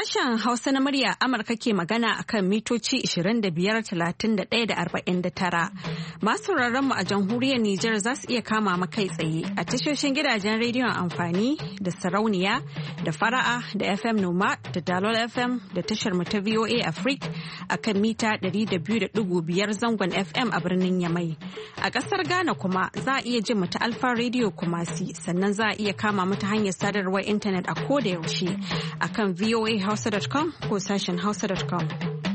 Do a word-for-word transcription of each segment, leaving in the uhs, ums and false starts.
Sashen Hausa na murya Amurka ke magana akan mitoci ishirin da biyar, talatin da ɗaya da arba'in da tara. Masu sauraron mu a jamhuriyar Nijar za su iya kama mu kai tsaye a tashoshin gidajen rediyon amfani da sarauniya da fara'a da F M Noma da Dalol F M da tashar mu ta V O A Africa akan mita ɗari da biyu da ɗigo biyar zangon F M a birnin Yamai. A ƙasar Ghana kuma za a iya jin mu ta Alfa Radio Kumasi, sannan za a iya kama mu ta hanyar sadarwar intanet a koda yaushe akan V O A hausa dot com ko sashen hausa dot com.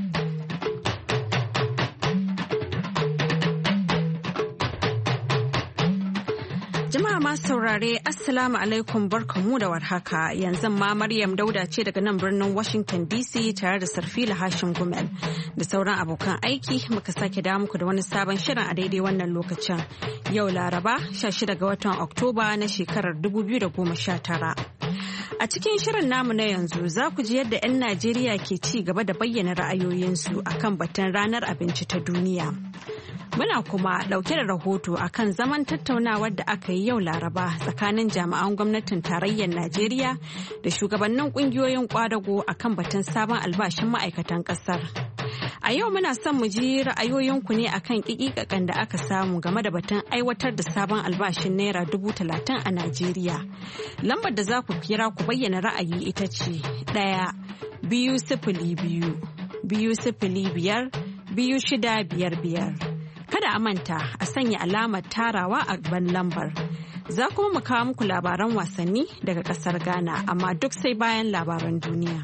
Jama'a masu saurare Assalamu alaikum, barkamu da warhaka. Yanzu ma Maryam Dauda ce daga nan birnin Washington D C tare da Sarfila Hashim Gumel da sauran abokan aiki muka sake da muku da wani sabon shirin a daidai wannan lokacin. Yau Laraba sha shida ga watan Oktoba na shekarar dubu biyu da goma sha tara. A cikin shirin namu na yanzu za ku ji yadda 'yan Najeriya ke ci gaba da bayyana ra'ayoyinsu akan batun ranar abinci ta duniya. Muna kuma ɗauke da rahoto akan zaman tattaunawar da aka yi yau Laraba tsakanin jami'an gwamnatin tarayyar Najeriya da shugabannin ƙungiyoyin ƙwadago akan batun sabon albashin ma'aikatan ƙasar. A yau muna son mu ji ra'ayoyinku ne akan ƙiƙiƙaƙan da aka samu game da batun aiwatar da sabon albashin naira dubu talatin a Najeriya. Lambar da za ku kira ku bayyana ra'ayi ita ce ɗaya biyu sifili biyu biyu sifili biyar biyu shida biyar biyar. Kada a manta a sanya alamar tarawa a gaban lambar. Za kuma mu kawo muku labaran wasanni daga ƙasar Ghana, amma duk sai bayan labaran duniya.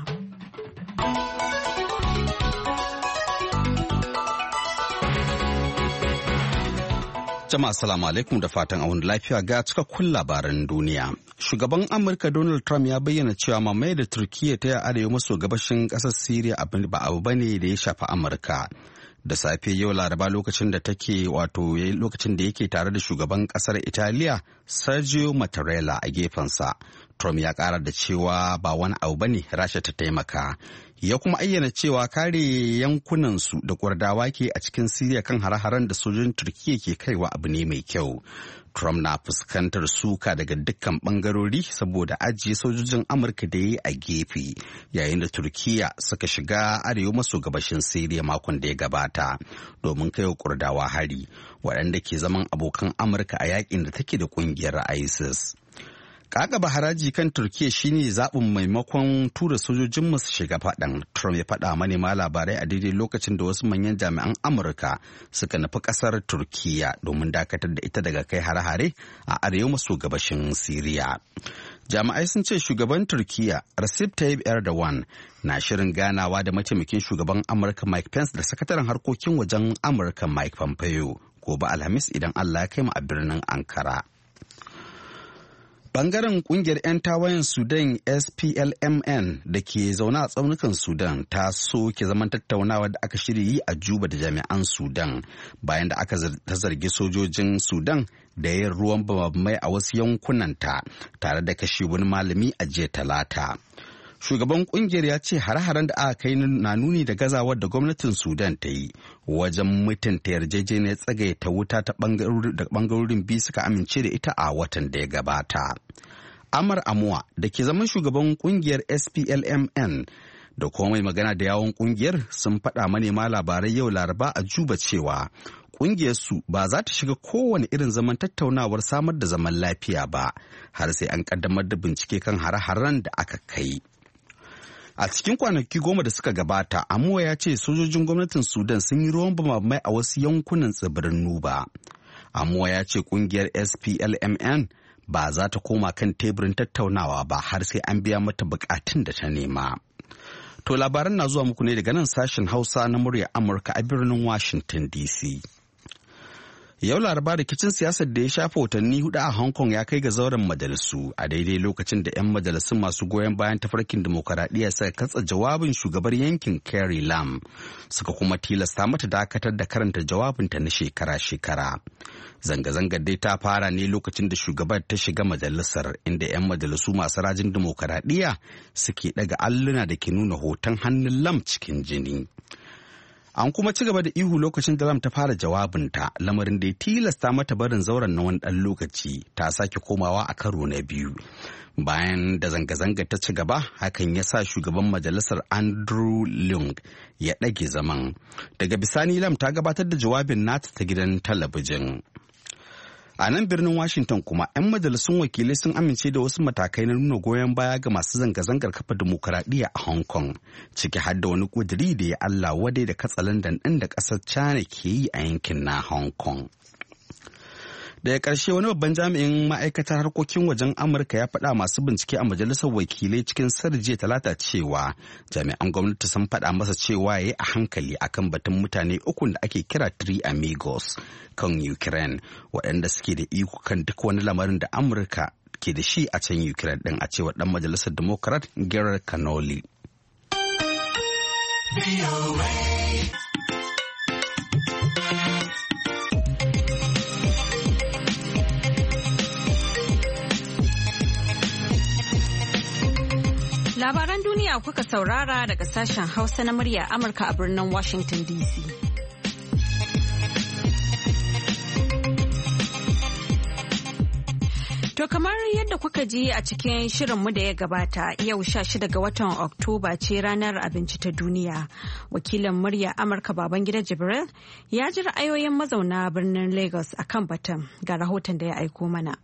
Jama'a assalamu alaikum da fatan a wani lafiya ga cikakkun labaran duniya. Shugaban Amurka Donald Trump ya bayyana cewa mamaye da Turkiyya ta yi arewa maso gabashin ƙasar Siriya ba abu bane da ya shafi Amurka. Da safe yau Laraba lokacin da take wato lokacin da yake tare da shugaban kasar Italiya Sergio Mattarella a gefensa, Trump ya kara da cewa ba wani abu bane Rasha ta taimaka. Ya kuma ayyana cewa kare yankunansu da Kurdawa ke a cikin Siriya kan hare-haren da sojojin Turkiyya ke kaiwa abu ne mai kyau. Trump na fuskantar suka daga dukkan bangarori saboda ajiye sojojin Amurka da ya yi a gefe yayin da Turkiyya suka shiga arewa maso gabashin Siriya makon da ya gabata domin kai wa Kurdawa hari waɗanda ke zaman abokan Amurka a yakin da take da ƙungiyar ISIS. Kakaba haraji kan Turkiyya shine zaɓin maimakon tura sojojin su shiga faɗan. Trump ya faɗa manema labarai a daidai lokacin da wasu manyan jami'an Amurka suka nufi ƙasar Turkiyya domin dakatar da ita daga kai hare-hare a arewa maso gabashin Siriya. Jami'ai sun ce shugaban Turkiyya Recep Tayyip Erdogan na shirin ganawa da mataimakin shugaban Amurka Mike Pence da sakataren harkokin wajen Amurka Mike Pompeo gobe Alhamis idan Allah ya kai mu a birnin Ankara. Bangaren kungiyar 'yan tawayen Sudan S P L M N da ke zaune a tsaunukan Sudan ta soke zaman tattaunawa da aka shirya yi a Juba da jami'an Sudan bayan da aka ta zargi sojojin Sudan da yin ruwan bamamai a wasu yankunanta tare da kashe wani malami a jiya Talata. Shugaban kungiyar ya ce hare-haren da aka kai na nuni da gazawar da gwamnatin Sudan ta yi wajen mutunta yarjejeniyar tsagaita wuta ta bangarorin biyu suka amince da ita a watan da ya gabata. Amar Amuwa da ke zaman shugaban kungiyar S P L M N da kuma mai magana da yawon kungiyar sun faɗa manema labarai yau Laraba a Juba cewa kungiyarsu ba za ta shiga kowane irin zaman tattaunawar samar da zaman lafiya ba har sai an kaddamar da bincike kan hare-haren da aka kai. A cikin kwanaki goma da suka gabata, Amuwa ya ce sojojin gwamnatin Sudan sun yi ruwan bamamai a wasu yankunan tsibirin Nuba. Amuwa ya ce kungiyar S P L M N ba za ta koma kan teburin tattaunawa ba har sai an biya mata bukatun da ta nema. To labaran na zuwa muku ne daga nan sashen Hausa na murya Amurka a birnin Washington D C. Yau Laraba rikicin siyasar da ya shafa watanni hudu a Hong Kong ya kai ga zauren majalisu a daidai lokacin da 'yan majalisun masu goyon bayan tafarkin demokaradiyya suka katsa jawabin shugabar yankin Carrie Lam suka kuma tilasta mata dakatar da karanta jawabinta na shekara-shekara. Zanga-zangar dai ta fara ne lokacin da shugabar ta shiga majalisar inda 'yan majalisu masu rajin demokaradiyya suke daga alluna da ke nuna hoton hannun Lam cikin jini. An kuma ci gaba da ihu lokacin da Lam ta fara jawabinta, lamarin da ya tilasta mata barin zauren na wani ɗan lokaci, ta sake komawa a karo na biyu. bayan da zanga-zanga ta ci gaba hakan ya sa shugaban majalisar Andrew Leung ya ɗage zaman. Daga bisani Lam ta gabatar da jawabin nata ta gidan talabijin. A nan birnin Washington kuma 'yan majalisun wakilai sun amince da wasu matakai na nuna goyon baya ga masu zanga-zangar kafa dimokuraɗiyya a Hong Kong, ciki har da wani ƙudiri da ya Allah wadai da katsalandan ɗin da ƙasar China ke yi a yankin na Hong Kong. Daga ƙarshe wani babban jami'in ma'aikatar harkokin wajen Amurka ya faɗa masu bincike a majalisar wakilai cikin sirri jiya talata cewa jami'an gwamnati sun faɗa masa cewa ya yi a hankali akan batun mutane ukun da ake kira Three Amigos kan Ukraine waɗanda suke da iko kan duk wani lamarin da Amurka ke da shi a can Ukraine ɗin, a cewar ɗan majalisar Democrat Gerard Connolly. Labaran duniya kuka saurara daga sashen Hausa na murya Amurka a birnin Washington D C. To kamar yadda kuka ji a cikin shirinmu da ya gabata, yau sha shida ga watan Oktoba ce ranar abinci ta duniya. Wakilin murya Amurka Babangida Jibril ya ji ra'ayoyin mazauna birnin Lagos akan batun, ga rahoton da ya aiko mana.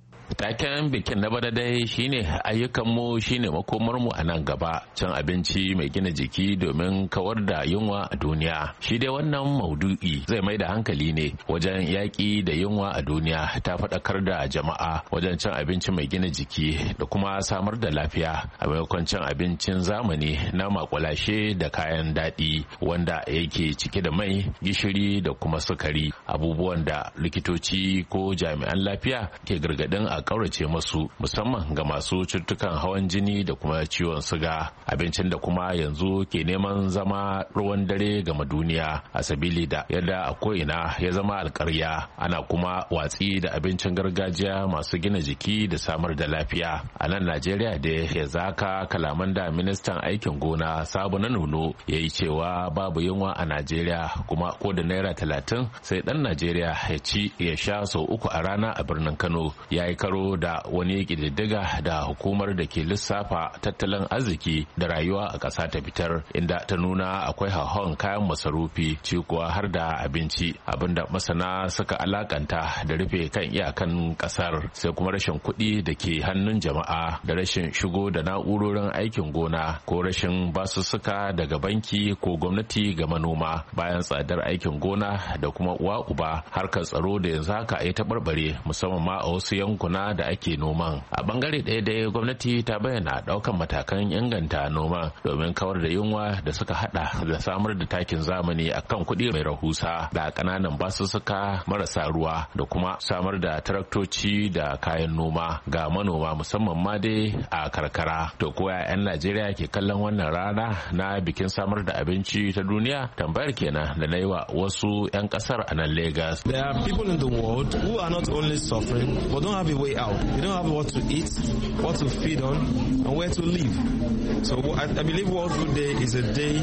Taken bikin na bana dai shine ayyukanmu shine makomarmu a nan gaba, cin abinci mai gina jiki domin kawar da yunwa a duniya. Shi dai wannan maudu'i zai mai da hankali ne wajen yaƙi da yunwa a duniya, ta faɗakar da jama'a wajen cin abinci mai gina jiki da kuma samar da lafiya a maimakon cin abincin zamani na makulashe da kayan daɗi wanda yake cike da mai, gishiri da kuma sukari, abubuwan da likitoci ko jami'an lafiya ke gargaɗin a kaurace masu, musamman ga masu cututtukan hawan jini da kuma ciwon suga, abincin da kuma yanzu ke neman zama ruwan dare gama duniya a sabili da yadda a ko'ina ya zama alkarya, ana kuma watsi da abincin gargajiya masu gina jiki da samar da lafiya. A nan Najeriya da ya zaka kalaman da ministan aikin gona Sabo na Nuno ya yi cewa babu yunwa a Najeriya, kuma ko da naira talatin sai dan Najeriya ya ci ya sha sau uku a rana a birnin Kano, ya yi karo da wani ƙididdiga da hukumar da ke lissafa tattalin arziki da rayuwa a ƙasa ta fitar, inda ta nuna akwai hauhawan kayan masarufi, ci kuwa har da abinci, abinda masana suka alakanta da rufe kan iyakan ƙasar, sai kuma rashin kuɗi da ke hannun jama'a da rashin shigo da na'urorin aikin gona ko rashin basussuka daga banki ko gwamnati ga manoma, bayan tsadar aikin gona da kuma uwa uba harkar tsaro da yanzu haka ya taɓarɓare musamman ma a wasu yankuna da ake noman. A bangare ɗaya dai gwamnati ta bayyana ɗaukan matakan inganta noma domin kawar da yunwa da suka hada da samar da takin zamani akan kuɗi mai rahusa da ƙananan basussuka marasa ruwa da kuma samar da taraktoci da kayan noma ga manoma musamman ma dai a karkara. To ko 'yan Najeriya ke kallon wannan rana na bikin samar da abinci ta duniya? Tambayar kenan da na yi wa wasu 'yan ƙasar a nan Lagos. There are people in the world who are not only suffering but don't have a way out. You don't have what to eat, what to feed on, and where to live. So I, I believe World Food Day is a day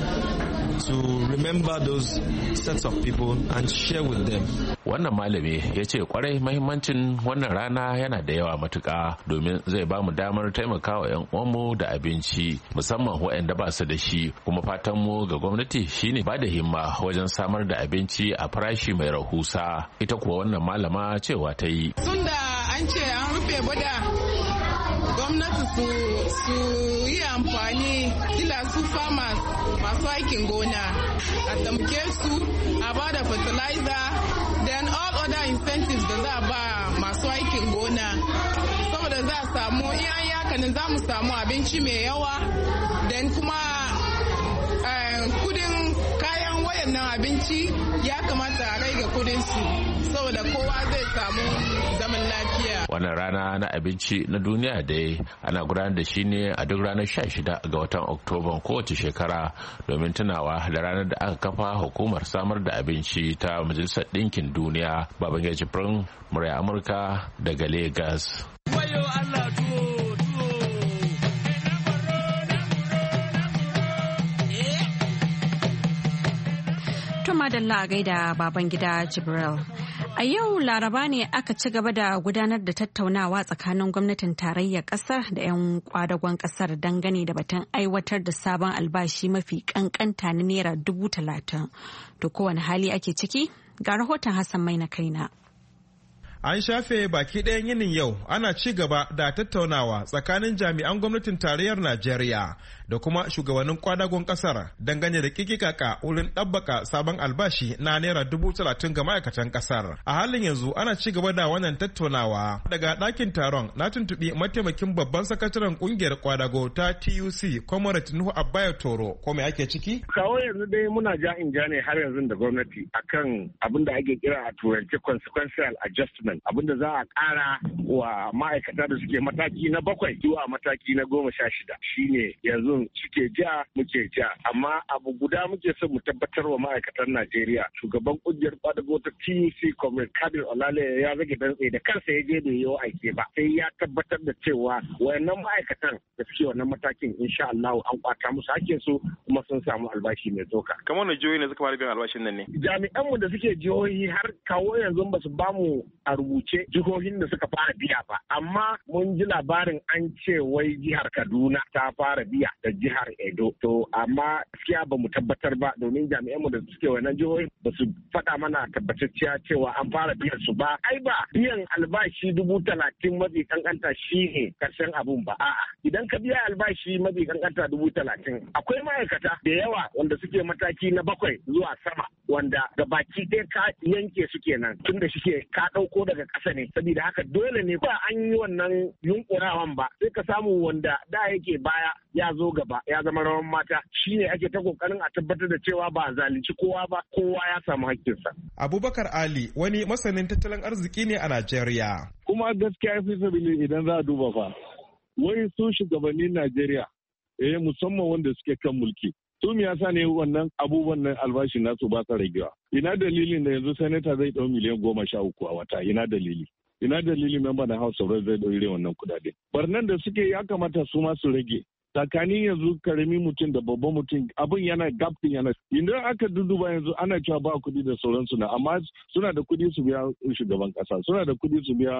to remember those sets of people and share with them. Wannan malami ya ce kwarai mahimmancin wannan rana yana da yawa matuƙa, domin zai ba mu damar taimakawa 'yan uwanmu da abinci musamman waɗanda ba su da shi, kuma fatan mu ga gwamnati shine ba da himma wajen samar da abinci a farashi mai rahusa. Ita kuwa wannan malama cewa ta yi. Tunda an ce an rufe boda, gwamnati su su yi amfani kila su farmers masu aikin gona a tamke su a ba da fertilizer, then all other incentives da za a ba masu aikin gona, saboda za a samu iyan yakanin za mu samu abinci mai yawa, then kuma kudin kayan wayannan abinci ya kamata a rage kudin su saboda kowa zai samu zaman lafiya. Wannan rana na abinci na duniya dai ana gudanar da shi ne a duk ranar sha shida ga watan Oktoban kowace shekara domin tunawa da ranar da aka kafa hukumar samar da abinci ta Majalisar Ɗinkin Duniya. Babangida Jibrin, murya Amurka daga Lagos. Madalla a gaida Babangida Jibril. A yau Laraba ne aka ci gaba da gudanar da tattaunawa tsakanin gwamnatin tarayyar kasar da 'yan kwadagon kasar dangane da batun aiwatar da sabon albashi mafi kankanta na naira dubu talatin. To kowane hali ake ciki? Ga rahoton Hassan Mai na kaina. An shafe baki ɗayan yinin yau ana ci gaba da tattaunawa tsakanin jami'an gwamnatin tarayyar Najeriya da kuma shugabannin kwadagon ƙasar dangane da kikikaka wurin ɗabbaka sabon albashi na naira dubu talatin ga ma'aikatan ƙasar. A halin yanzu ana ci gaba da wannan tattaunawa. Daga ɗakin taron na tuntuɓi mataimakin babban sakataren ƙungiyar kwadago ta T U C Comrade Nuhu Abbayo Toro ko me ake ciki? Kawo yanzu dai muna ja in ja ne har yanzu da gwamnati akan abin da ake kira a turance consequential adjustment. Abinda za a ƙara wa ma'aikata da suke mataki na bakwai zuwa mataki na goma sha shida shine yanzu suke ja muke ja amma abu guda muke son mu tabbatar wa ma'aikatan Najeriya shugaban kungiyar kwadago ta T U C Comrade Kadir Olale ya rage dantse da kansa ya je bai yi aiki ba sai ya tabbatar da cewa wayannan ma'aikatan da suke wannan matakin insha Allah an kwata musu hakkin su kuma sun samu albashi mai tsoka. Kamar wani jihohi ne suka fara biyan albashin nan ne? Jami'an mu da suke jihohi har kawo yanzu ba su bamu a rubuce jihohin da suka fara biya ba amma mun ji labarin an ce wai jihar Kaduna ta fara biya da jihar Edo to amma gaskiya ba mu tabbatar ba domin jami'an mu da suke wannan jihohin ba su faɗa mana tabbatacciya cewa an fara biyan su ba ai ba biyan albashi dubu talatin mafi kankanta shi ne karshen abun ba a'a idan ka biya albashi mafi kankanta dubu talatin akwai ma'aikata da yawa wanda suke mataki na bakwai zuwa sama wanda gabaki ɗaya ka yanke su kenan tun da shike ka ɗauko daga ƙasa ne saboda haka dole ne ba an yi wannan yunkurawan ba sai ka samu wanda da yake baya ya zo gaba ya zama rawan mata shine ake ta kokarin a tabbatar da cewa ba zalunci kowa ba kowa ya samu hakkinsa. Abubakar Ali wani masanin tattalin arziki ne a Najeriya. Kuma gaskiya fi sabili idan za a duba fa wai su shugabannin Najeriya eh musamman wanda suke kan mulki su me yasa ne wannan abubuwan nan albashi nasu ba sa ragewa ina dalilin da yanzu sanata zai dau miliyan goma sha uku a wata ina dalili ina dalilin member na House of Reps zai dau irin wannan kudade barnan da suke ya kamata su ma su rage tsakanin yanzu karami mutum da babban mutum abin yana gap din yana idan aka duduba yanzu ana cewa ba kuɗi da sauransu na amma suna da kuɗi su biya shugaban kasa suna da kuɗi su biya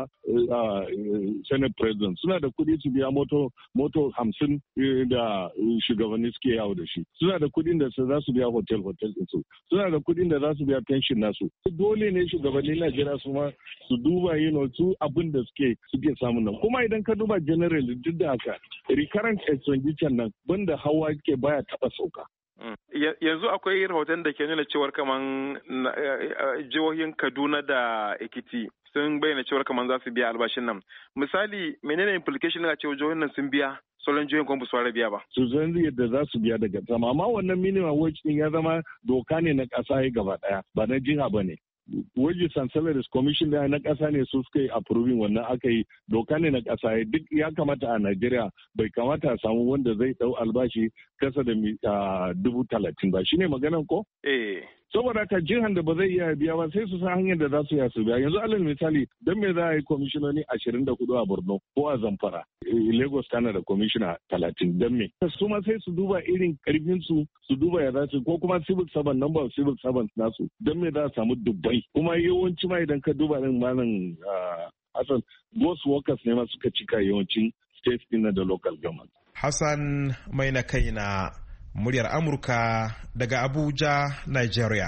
senate president suna da kuɗi su biya moto moto hamsin da shugabanni suke yawo da shi suna da kuɗin da za su biya hotel hotel din su suna da kuɗin da za su biya pension nasu dole ne shugabannin Najeriya su ma su duba you know su abin da suke suke samun nan kuma idan ka duba general duk da haka recurrent expenditure nan banda hawa ke baya taba sauka. Yanzu akwai rahoton da ke nuna cewar kaman jihohin Kaduna da Ekiti sun bayyana cewar kaman za su biya albashin nan. Misali menene implication na cewa jihohin nan sun biya sauran jihohin kuma su biya ba? Su san yadda za su biya daga sama amma wannan minimum wage din ya zama doka ne na ƙasa gaba ɗaya ba na jiha ba ne. Wages and Salaries Commission da na ƙasa ne su suka yi approving wannan aka yi doka ne na ƙasa duk ya kamata a Najeriya bai kamata a samu wanda zai ɗau albashi kasa da dubu talatin ba shine maganan ko? Eh. Saboda haka jihar da ba zai iya biya ba sai su san hanyar da za su iya su biya yanzu alal misali don me za a yi kwamishinoni ashirin da hudu a Borno ko a Zamfara Lagos tana da kwamishina talatin don me su ma sai su duba irin karfin su su duba ya za su ko kuma civil servant number of civil servants nasu don me za a samu dubbai kuma yawanci ma idan ka duba din malam Hassan ghost workers ne ma suka cika yawancin states din da local government. Hassan mai na kaina muryar Amurka daga Abuja, Nigeria.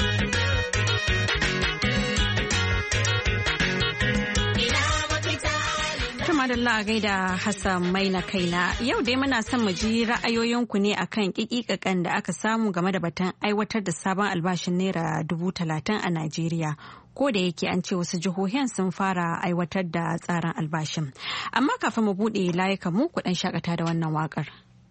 Madalla a gaida Hassan mai na kaina yau dai muna son mu ji ra'ayoyinku ne akan kikikakan da aka samu game da batun aiwatar da sabon albashin naira dubu talatin a Najeriya. Ko da yake an ce wasu jihohin sun fara aiwatar da tsarin albashin. Amma kafin mu buɗe layukan mu ku ɗan shakata da wannan waƙar.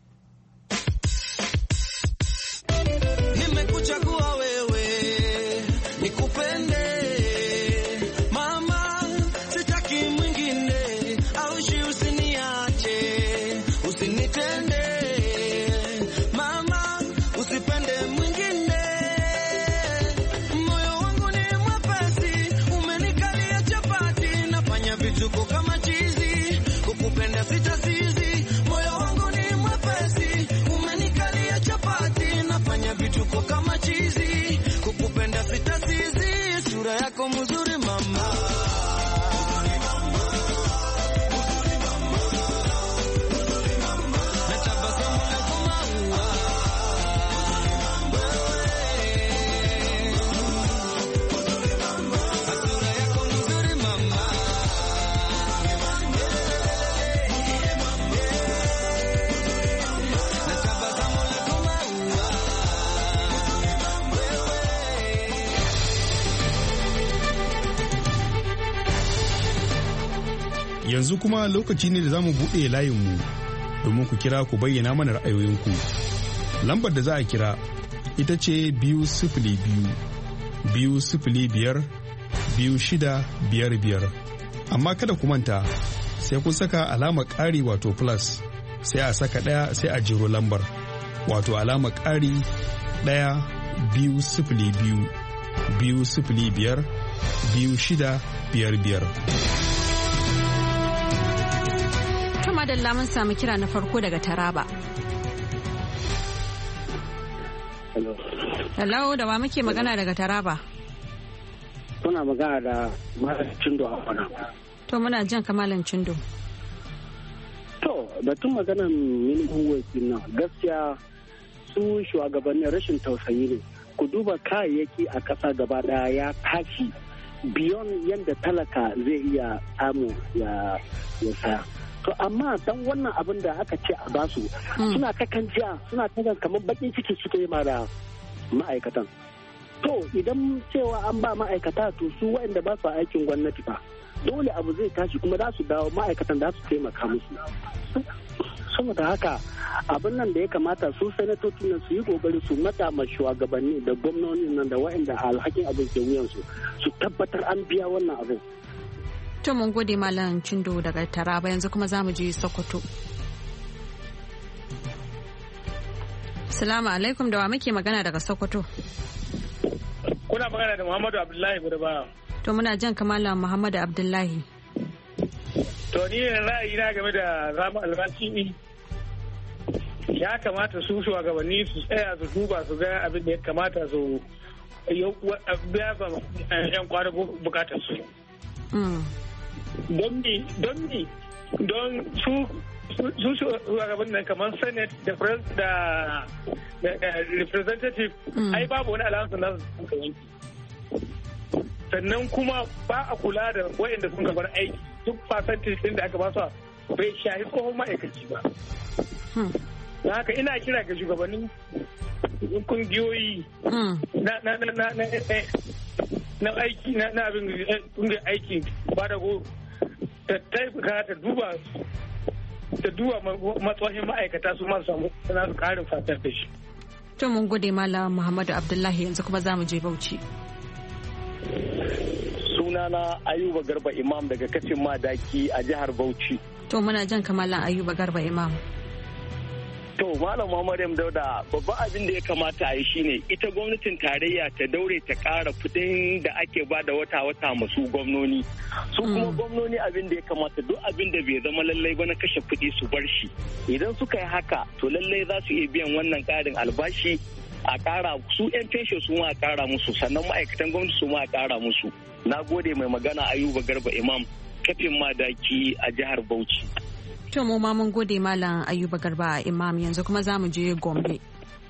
Nimekuchagua wewe nikupende mama, sitaki mwingine, aushi usiniache, usinitende mama, usipende mwingine, moyo wangu ni mwepesi, umenikalia chapati, nafanya vituko kama chizi, kukupenda sitasizi, moyo wangu ni mwepesi, umenikalia chapati, nafanya vituko kama chizi, kukupenda sitasizi, sura yako mzuri Yanzu kuma lokaci ne da za mu buɗe layinmu domin ku kira ku bayyana mana ra'ayoyinku. Lambar da za a kira ita ce biyu sifili biyu, biyu sifili biyar, biyu shida biyar biyar. Amma kada ku manta sai kun saka alamar ƙari wato plus sai a saka ɗaya sai a jero lambar wato alamar ƙari ɗaya biyu sifili biyu, biyu sifili biyar, biyu shida biyar biyar. Madalla mun samu kira na farko daga Taraba. Hello. Hello, da wa muke magana daga Taraba? Muna magana da Malam Cindo a wana. To muna jan kamalan Cindo. To, batun maganan minimum wage nan gaskiya su shugabannin rashin tausayi ne. Ku duba kayayyaki a ƙasa gaba ɗaya ya tashi biyon yadda talaka zai iya samu ya saya. To amma dan wannan abin da aka ce a basu suna ta jiya suna ta kamar bakin ciki suke yi ma da ma'aikatan. To idan cewa an ba ma'aikata to su waɗanda ba su aikin gwamnati fa dole abu zai tashi kuma za su dawo ma'aikatan za su taimaka musu. Saboda haka abin nan da ya kamata su sanatocin nan su yi kokari su mata ma shugabanni da gwamnoni nan da waɗanda alhakin abin ke wuyansu su tabbatar an biya wannan abin. To mun gode Malam Cindo daga Taraba yanzu kuma za mu je Sokoto. Salamu alaikum da wa muke magana daga Sokoto. Kuna magana da Muhammadu Abdullahi Gudaba. To muna jan kamalan Muhammadu Abdullahi. To ni ra'ayi na game da zama albashi ya kamata su shugabanni su tsaya su duba su ga abin da ya kamata su biya ba yan kwada bukatar su. Don ni don ni don su su shugaban nan kamar senate da da representative ai babu wani alamun na su yanki sannan kuma ba a kula da wayanda sun gabar aiki duk percentage din da aka ba su bai shahi tsohon ma'aikaci ba na haka ina kira ga shugabannin kungiyoyi na na na na na aiki na na abin kungiyar aiki ba da go ta taimaka ta duba ta duba matsohin ma'aikata su masu samu na su karin fatar da shi. To mun gode Malam Muhammadu Abdullahi yanzu kuma za mu je Bauchi. Sunana Ayuba Garba Imam daga Kacin Madaki a jihar Bauchi. To muna jan kamalan Ayuba Garba Imam. To Malam Muhammadu Dauda babban abin da ya kamata a yi shine ita gwamnatin tarayya ta daure ta ƙara kuɗin da ake ba da wata-wata masu gwamnoni. Su kuma gwamnoni abin da ya kamata duk abin da bai zama lallai ba na kashe kuɗi su bar shi. Idan suka yi haka to lallai za su iya biyan wannan ƙarin albashi a ƙara su 'yan fensho su ma a ƙara musu sannan ma'aikatan gwamnati su ma a ƙara musu. Na gode mai magana Ayuba Garba Imam kafin madaki a jihar Bauchi. To mu ma mun gode Malam Ayuba Garba Imam yanzu kuma za mu je Gombe.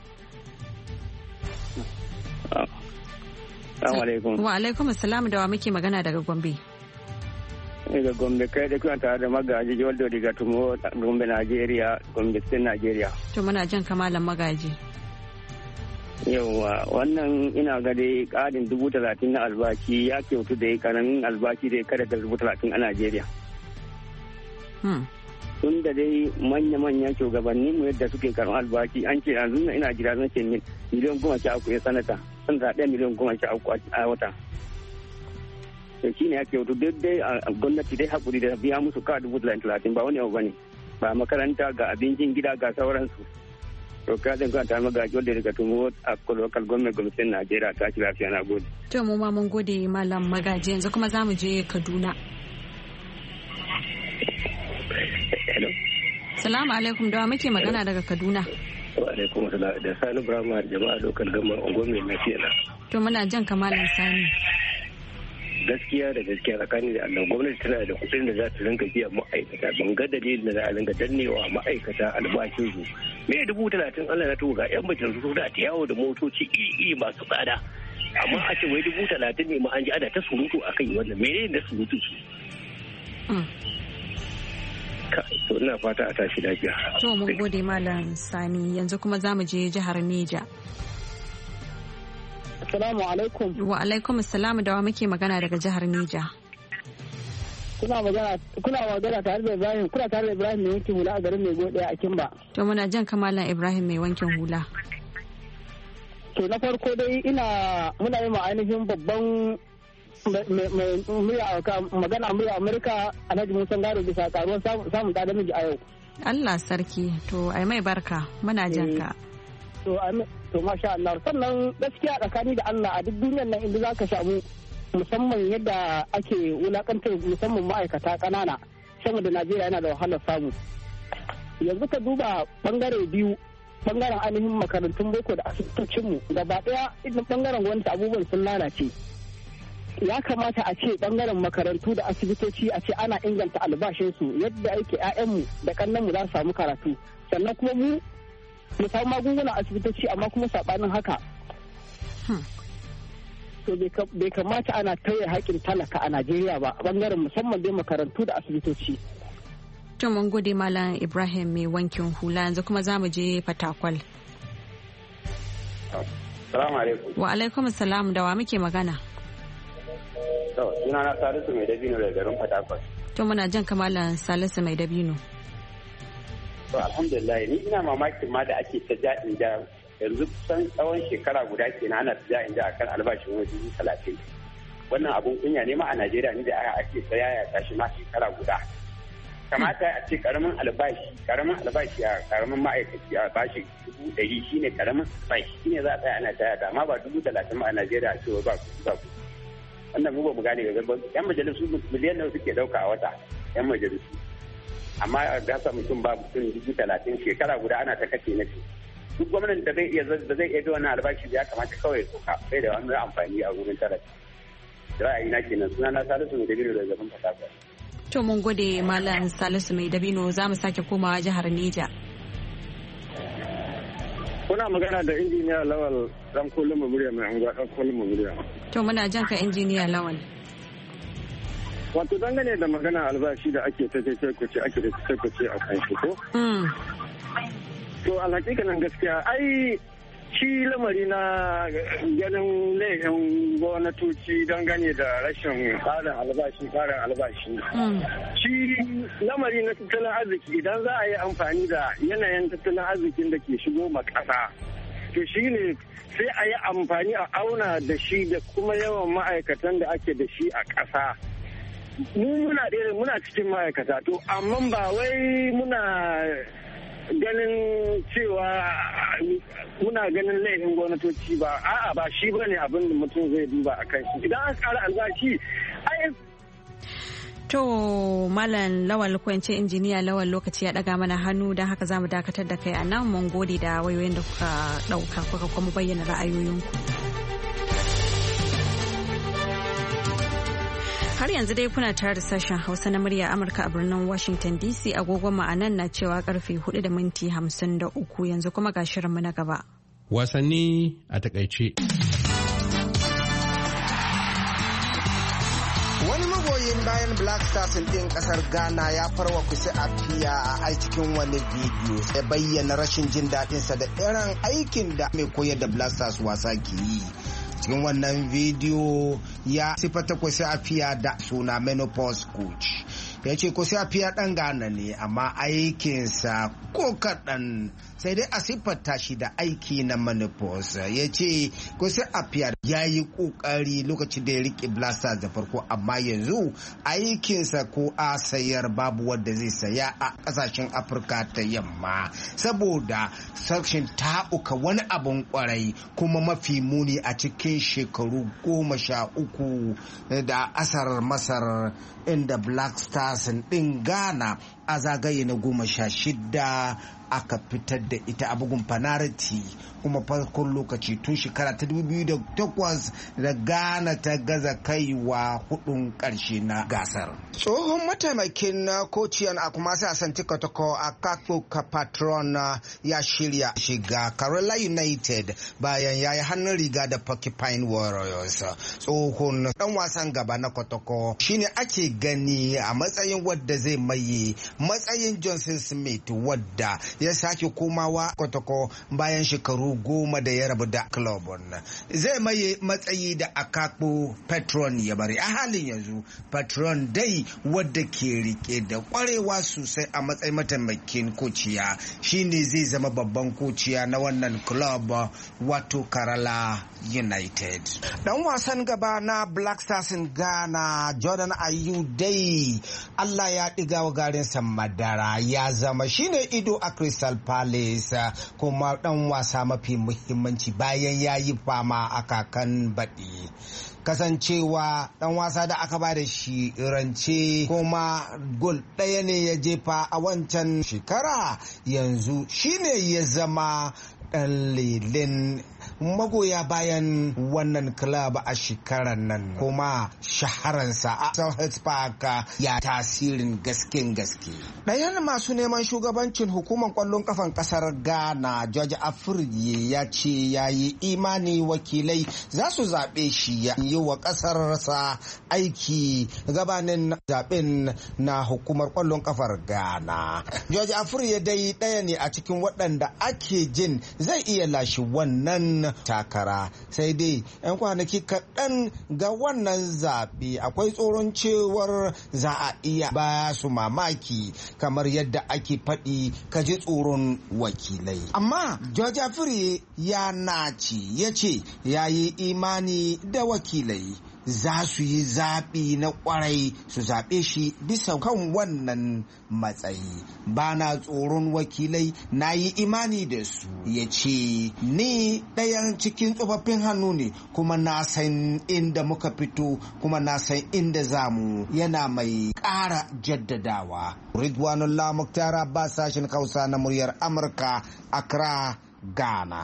Assalamu alaikum. Wa alaikum assalam da wa muke magana daga Gombe. Daga Gombe kai da kuna tare da magaji Joldo daga Tumo Gombe Najeriya, Gombe State Najeriya. To muna jan kamalan magaji. Yawwa wannan ina ga dai ƙarin dubu talatin na albashi ya kyautu da karamin albashi da kada da dubu talatin a Najeriya. Tun da dai manya-manyan shugabanni mu yadda suke karɓar albashi an ce yanzu ina jira zan ce miliyan goma sha uku ya sanata sanata ɗaya miliyan goma sha uku a wata. Da shi ne ya kyautu duk dai a gwamnati dai haƙuri da biya musu ka dubu talatin ba wani abu ba ne ba makaranta ga abincin gida ga sauransu. To ka zan kwanta magaji wanda daga tumo a local government gwamnatin Najeriya ta ci lafiya na gode. To mu ma mun gode Malam Magaji yanzu kuma za mu je Kaduna. Salamu alaikum da muke magana daga Kaduna. Wa alaikum salam da Sani Brahma jama'a local government gwamnati na fiye. To muna jan kamalan Sani. Gaskiya da gaskiya tsakanin da Allah gwamnati tana da kuɗin da za ta rinka biya ma'aikata ban ga dalilin da za a rinka dannewa ma'aikata albashin su. Me dubu talatin Allah na tuga yan mutum su da ta yawo da motoci iri masu tsada. Amma a ce wai dubu talatin ne ma an ji ana ta surutu a kai wannan menene da surutu su. To ina fata a tashi lafiya. To mun gode Malam Sani yanzu kuma za mu je jihar Neja. Assalamu alaikum. Wa alaikum assalam da wa muke magana daga jihar Neja. kuna magana kuna magana tare da Ibrahim kuna tare da Ibrahim mai wankin hula a garin mai gode a Kimba. To muna jan kamalan Ibrahim mai wankin hula. To na farko dai ina muna yi ma ainihin babban magana murya Amurka Alhaji Musa Garo bisa karuwar samun da namiji a yau. Allah sarki to ai mai barka muna jan ka. To to masha Allah sannan gaskiya tsakani da Allah a duk duniyar nan inda zaka samu musamman yadda ake wulakantar musamman ma'aikata kanana sama da Najeriya yana da wahalar samu. Yanzu ka duba bangare biyu bangaren ainihin makarantun boko da asibitocinmu gaba daya idan bangaren gwamnati abubuwan sun lalace. Ya kamata a ce bangaren makarantu da asibitoci a ce ana inganta albashinsu yadda ake 'ya'yanmu da kannanmu za su samu karatu sannan kuma mu mu samu magungunan asibitoci amma kuma sabanin haka to bai kamata ana tauye haƙƙin talaka a Najeriya ba a bangaren musamman dai makarantu da asibitoci. To mun gode Malam Ibrahim mai wankin hula yanzu kuma za mu je Fatakwal. Salamu alaikum. Wa alaikum salam da wa muke magana? To suna na Salisu mai dabino daga garin Fatakwal. To muna jan kamalan Salisu mai dabino. To alhamdulillah ni ina mamakin ma da ake ta ja'in ja yanzu kusan tsawon shekara guda kenan ana ta ja'in ja akan albashin wani dubu talatin. Wannan abun kunya ne ma a Najeriya ni da ake ta yaya tashi ma shekara guda. Kamata a ce karamin albashi karamin albashi a karamin ma'aikaci a bashi dubu ɗari shine karamin albashi shine za a tsaya ana taya da amma ba dubu talatin ma a Najeriya a ce ba ku ba ku. Wannan mu ba mu gane ga yan majalisu miliyan nawa suke dauka a wata yan majalisu. Amma a gasa mutum ba mutum dubu talatin shekara guda ana ta kace na ce duk gwamnati da zai iya da zai iya wannan albashi ya kamata kawai ka bai da wani amfani a wurin talaka ra'ayi na kenan suna na Salisu mai dabino da zaman Fatakwal. To mun gode Malam Salisu mai dabino za mu sake komawa jihar Neja. Kuna magana da injiniya Lawal dan kullum muriya mai anguwa dan kullum muriya. To muna jan ka injiniya Lawal. Wato dangane da magana albashi da ake ta ce ku ce ake ta ce ku ce a kan shi ko? To alhakikanin gaskiya ai shi lamari na ganin laifin gwamnatoci dangane da rashin ƙarin albashi ƙarin albashi. Shi lamari na tattalin arziki idan za a yi amfani da yanayin tattalin arzikin da ke shigo ma ƙasa to shi ne sai a yi amfani a auna da shi da kuma yawan ma'aikatan da ake da shi a ƙasa. Mu muna ɗaya muna cikin ma'aikata to amma ba wai muna ganin cewa muna ganin laifin gwamnatoci ba a'a ba shi bane abin da mutum zai duba a kan shi idan an ƙara albashi ai to Malam Lawal ko ince injiniya Lawal lokaci ya daga mana hannu don haka zamu dakatar da kai a nan mun gode da wayoyin da kuka dauka kuka kuma bayyana ra'ayoyinku. Har yanzu dai kuna tare da sashen Hausa na murya Amurka a birnin Washington D C agogon ma'anan na cewa karfe hudu da minti hamsin da uku yanzu kuma ga shirinmu na gaba. Wasanni a takaice. Wani magoyin bayan Black Stars ɗin ƙasar Ghana ya farwa kusa a fiya a cikin wani bidiyo ya bayyana rashin jin daɗinsa da irin aikin da mai koyar da Black Stars wasa ke yi. Cikin wannan bidiyo ya sifata Kwesi Appiah da suna menopause coach. Ya ce Kwesi Appiah ɗan Ghana ne amma aikinsa ko kaɗan sai dai a siffata shi da aiki na menopause. Ya ce Kwesi Appiah ya yi ƙoƙari lokacin da ya riƙe Black Stars da farko amma yanzu aikinsa ko a sayar babu wanda zai saya a ƙasashen Afirka ta yamma saboda sakshin ta'uka wani abun ƙwarai kuma mafi muni a cikin shekaru goma sha uku da asar Masar inda Black Stars ɗin Ghana a zagaye na goma sha shida aka fitar da ita a bugun fanariti kuma farkon lokaci tun shekara ta dubu biyu da takwas da Ghana ta gaza kaiwa hudun karshe na gasar. Tsohon mataimakin kociyan a kuma sai a santi kotoko a kakuka patron ya shirya shiga Kerala United bayan ya yi hannun riga da Porcupine Warriors. Tsohon dan wasan gaba na kotoko shine ake gani a matsayin wadda zai maye matsayin Johnson Smith wadda ya sake komawa Kotoko bayan shekaru goma da ya rabu da club. Zai maye matsayi da Akakpo Petron ya bari. A halin yanzu Petron dai wadda ke rike da kwarewa sosai a matsayin mataimakin kociya shine zai zama babban kociya na wannan club wato Kerala United. Dan wasan gaba na Black Stars in Ghana Jordan Ayew dai Allah ya ɗiga wa garinsa madara ya zama shine ido a Crystal Palace kuma dan wasa mafi muhimmanci bayan ya yi fama a kakan baɗi. Kasancewa dan wasa da aka ba da shi rance kuma gol ɗaya ne ya jefa a wancan shekara, yanzu shine ya zama ɗan lilin magoya bayan wannan club a shekarar nan, kuma shaharansa a Selhurst Park ya tasirin gasken gaske. Ɗayan masu neman shugabancin hukumar kwallon kafan kasar Ghana George Afriye ya ce ya yi imani wakilai za su zaɓe shi ya yi wa ƙasarsa aiki gabanin zaɓen na hukumar kwallon kafar Ghana. George Afriye dai ɗaya ne a cikin waɗanda ake jin zai iya lashe wannan takara, sai dai 'yan kwanaki kaɗan ga wannan zaɓe akwai tsoron cewar za a iya ba su mamaki kamar yadda ake faɗi kaji tsoron wakilai. Amma George Afriye ya naci ya ce ya yi imani da wakilai za su yi zaɓi na ƙwarai su zaɓe shi bisa kan wannan matsayi. Ba na tsoron wakilai, na yi imani da su. Ya ce ni ɗayan cikin tsofaffin hannu ne kuma na san inda muka fito kuma na san inda zamu, yana mai ƙara jaddadawa. Ridwanullah Muktar Abbas, sashen Hausa na muryar Amurka, Accra, Ghana.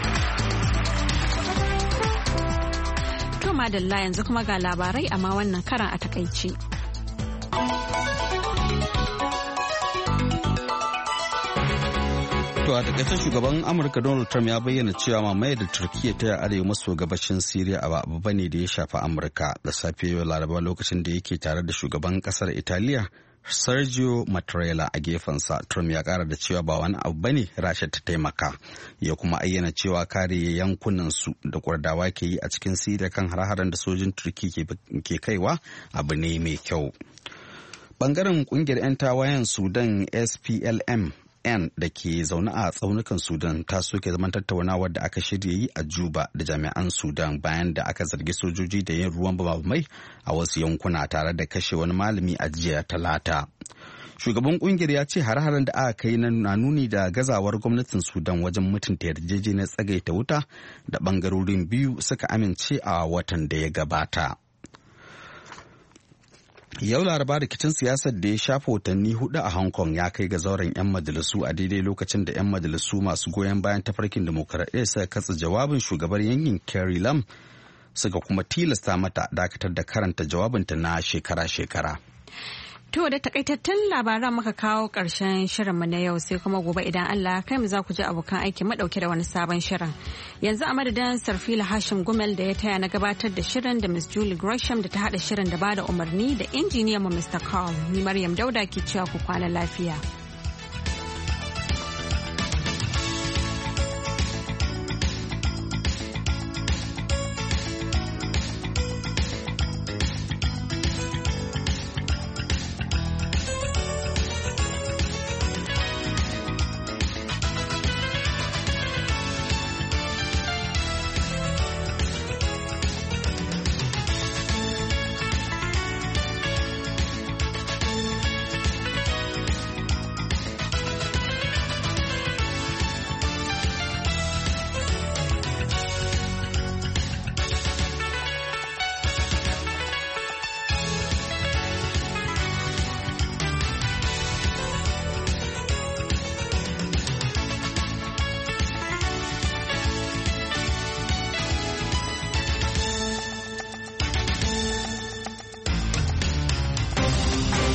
To madalla, yanzu kuma ga labarai amma wannan karan a takaici. To a takaice shugaban Amurka Donald Trump ya bayyana cewa mamaye da Turkiyya ta arewa maso gabashin Siriya a abu bane da ya shafi Amurka. Da safe yau Laraba lokacin da yake tare da shugaban kasar Italiya Sergio Mattarella a gefensa, Trump ya kara da cewa ba wani abu bane Rasha ta taimaka, ya kuma ayyana cewa kare yankunan su da Kurdawa ke yi a cikin Siriya kan har-haren da sojin Turkiyya ke kaiwa abu ne mai kyau. Bangaren kungiyar 'yan tawayen Sudan S P L M N da ke zaune a tsaunukan Sudan ta soke zaman tattaunawar da aka shirya yi a Juba da jami'an Sudan bayan da aka zargi sojoji da yin ruwan bamabamai a wasu yankuna tare da kashe wani malami a jiya Talata. Shugaban kungiyar ya ce har-haren da aka kai na nuni da gazawar gwamnatin Sudan wajen mutunta yarjejeniyar tsagaita wuta da bangarorin biyu suka amince a watan da ya gabata. Yau Laraba rikicin siyasar da ya shafa watanni hudu a Hong Kong ya kai ga zauren 'yan majalisu a daidai lokacin da 'yan majalisu masu goyon bayan tafarkin dimokuraɗiyya suka katsa jawabin shugabar yankin Carrie Lam suka kuma tilasta mata dakatar da karanta jawabinta na shekara-shekara. To da takaitattun labaran muka kawo ƙarshen shirinmu na yau, sai kuma gobe idan Allah kai mu za ku ji abokan aiki madauke da wani sabon shirin. Yanzu a madadin Sarfila Hashim Gumel da ya taya na gabatar da shirin da Miss Julie Gresham da ta hada shirin da bada umarni da injiniyan mu Mister Carl, ni Maryam Dauda ke cewa ku kwana lafiya.